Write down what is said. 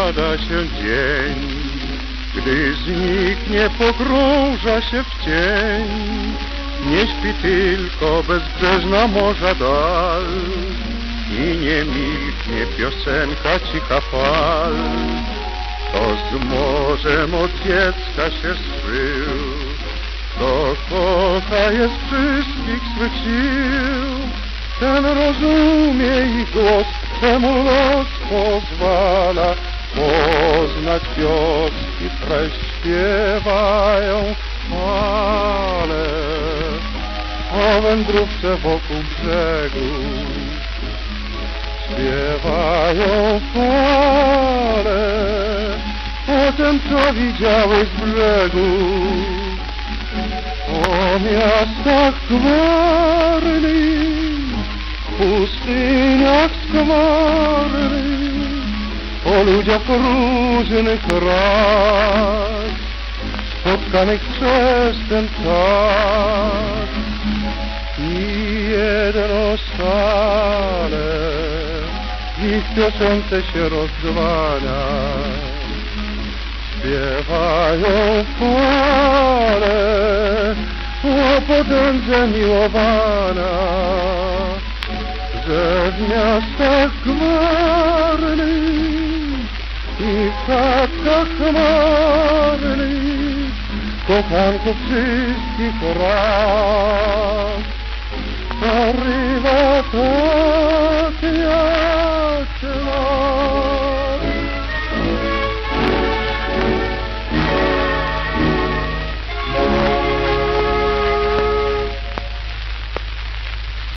zapada się dzień, gdy zniknie, pogrąża się w cień. Nie śpi tylko bezbrzeżna morza dal i nie milknie piosenka cicha fal. To z morzem od dziecka się zżył, kto kocha jest wszystkich swych sił. Ten rozumie ich głos, temu los pozwala poznać wioski, treść śpiewają fale o wędrówce wokół brzegu. Śpiewają fale o tym, co widziałeś z brzegu, o miastach gwarnych, pustyniach skwarnych, o ludziach różnych ras, spotkanych przez ten czas. I jedno stale w ich piosence się rozdzwania. Śpiewają fale o potędze miłowania, że w miastach gwarnych i w chatkach chmarnych kochanków wszystkich ras. Arriva Tatiana.